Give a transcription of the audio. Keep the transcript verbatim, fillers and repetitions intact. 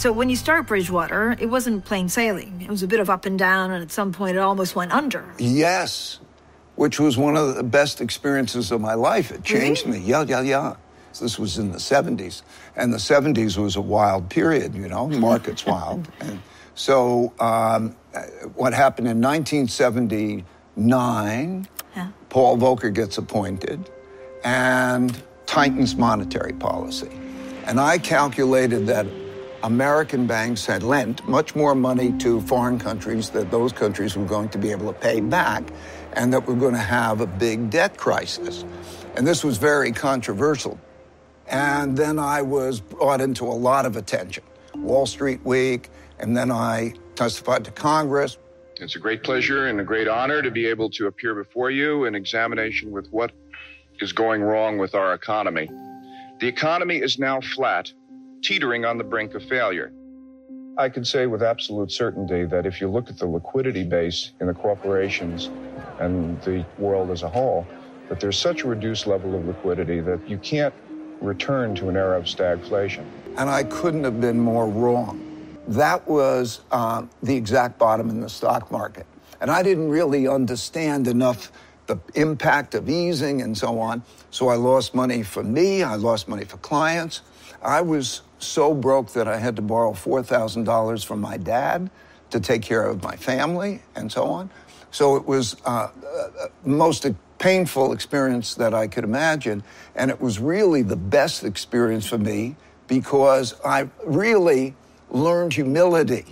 So when you start Bridgewater, it wasn't plain sailing. It was a bit of up and down, and at some point it almost went under. Yes, which was one of the best experiences of my life. It changed Really? me. Yeah, yeah, yeah. This was in the seventies. And the seventies was a wild period, you know, market's wild. And so um, what happened in nineteen seventy-nine, yeah. Paul Volcker gets appointed and tightens monetary policy. And I calculated that American banks had lent much more money to foreign countries that those countries were going to be able to pay back, and that we're going to have a big debt crisis. And this was very controversial. And then I was brought into a lot of attention. Wall Street Week, and then I testified to Congress. It's a great pleasure and a great honor to be able to appear before you in examination with what is going wrong with our economy. The economy is now flat, teetering on the brink of failure. I can say with absolute certainty that if you look at the liquidity base in the corporations and the world as a whole, that there's such a reduced level of liquidity that you can't return to an era of stagflation. And I couldn't have been more wrong. That was uh, the exact bottom in the stock market. And I didn't really understand enough the impact of easing and so on. So I lost money for me, I lost money for clients. I was so broke that I had to borrow four thousand dollars from my dad to take care of my family and so on. So it was uh, uh, most painful experience that I could imagine. And it was really the best experience for me because I really learned humility.